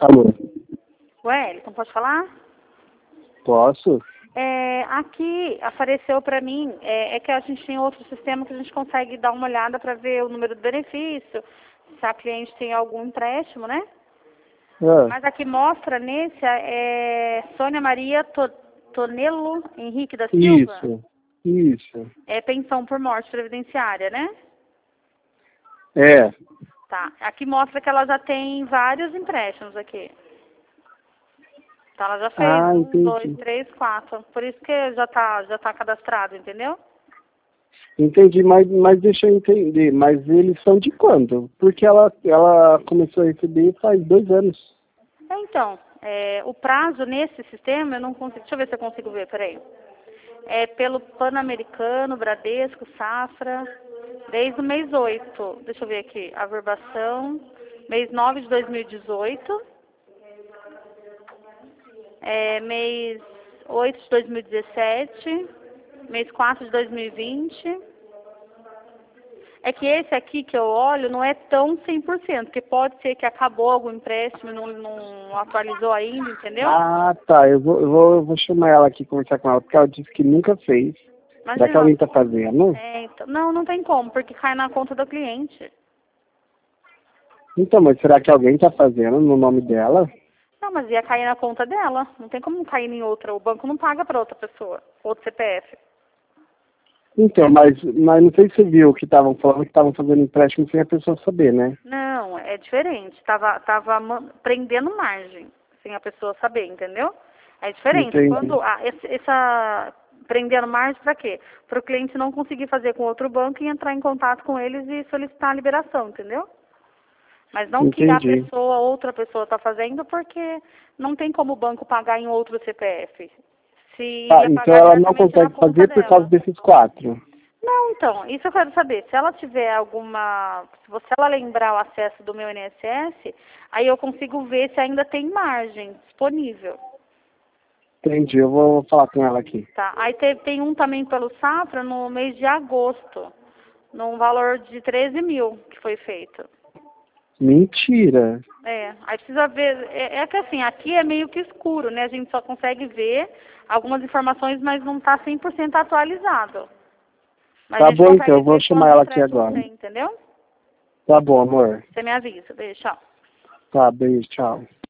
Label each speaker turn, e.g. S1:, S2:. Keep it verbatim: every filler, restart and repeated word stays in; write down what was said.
S1: Alô?
S2: Wellington, pode falar?
S1: Posso?
S2: É, aqui apareceu para mim, é, é que a gente tem outro sistema que a gente consegue dar uma olhada para ver o número do benefício, se a cliente tem algum empréstimo, né?
S1: Ah,
S2: Mas aqui mostra nesse, é Sônia Maria To- Tonelo Henrique da Silva,
S1: isso, isso.
S2: é pensão por morte previdenciária, né?
S1: É.
S2: Tá, aqui mostra que ela já tem vários empréstimos aqui. Então ela já fez
S1: Ah,
S2: um,
S1: entendi.
S2: dois, três, quatro. Por isso que já tá, já tá cadastrado, entendeu?
S1: Entendi, mas, mas deixa eu entender. Mas eles são de quando? Porque ela, ela começou a receber faz dois anos.
S2: É, Então, é, o prazo nesse sistema eu não consigo. Deixa eu ver se eu consigo ver, peraí. É pelo Pan-Americano, Bradesco, Safra, desde o mês oito. Deixa eu ver aqui. Averbação, mês nove de dois mil e dezoito. É, mês oito de dois mil e dezessete. Mês quatro de dois mil e vinte. É que esse aqui que eu olho não é tão cem por cento, porque pode ser que acabou algum empréstimo e não, não atualizou ainda, entendeu?
S1: Ah, tá. Eu vou, eu vou, eu vou chamar ela aqui, conversar com ela, porque ela disse que nunca fez. Será que
S2: Imagina,
S1: alguém tá fazendo?
S2: é, então, não, não tem como, porque cai na conta do cliente.
S1: Então, mas será que alguém tá fazendo no nome dela?
S2: Não, mas ia cair na conta dela. Não tem como cair em outra. O banco não paga para outra pessoa, outro C P F.
S1: Então, mas, mas não sei se você viu que estavam falando que estavam fazendo empréstimo sem a pessoa saber, né?
S2: Não, é diferente. Tava, tava man- prendendo margem, sem a pessoa saber, entendeu? É diferente.
S1: Entendi.
S2: Quando a, esse- essa prendendo margem para quê? Para o cliente não conseguir fazer com outro banco e entrar em contato com eles e solicitar a liberação, entendeu? Mas não que a
S1: Entendi.
S2: pessoa, outra pessoa está fazendo, porque não tem como o banco pagar em outro C P F. Se
S1: Tá,
S2: iria
S1: então
S2: pagar
S1: ela não
S2: diretamente na
S1: consegue
S2: conta
S1: fazer por causa
S2: dela.
S1: desses quatro.
S2: Não, então, isso eu quero saber. Se ela tiver alguma. Se você ela lembrar o acesso do meu I N S S, aí eu consigo ver se ainda tem margem disponível.
S1: Entendi, eu vou falar com ela aqui.
S2: Tá? Aí teve, tem um também pelo Safra no mês de agosto, num valor de treze mil que foi feito.
S1: Mentira.
S2: É, aí precisa ver, é, é que assim, aqui é meio que escuro, né? A gente só consegue ver algumas informações, mas não está cem por cento atualizado. Mas a
S1: Tá
S2: gente
S1: bom então,
S2: consegue
S1: eu vou
S2: ver
S1: chamar
S2: quantos
S1: ela aqui
S2: empréstimos
S1: agora.
S2: tem, entendeu?
S1: Tá bom, amor.
S2: Você me avisa, beijo, tchau.
S1: Tá, beijo, tchau.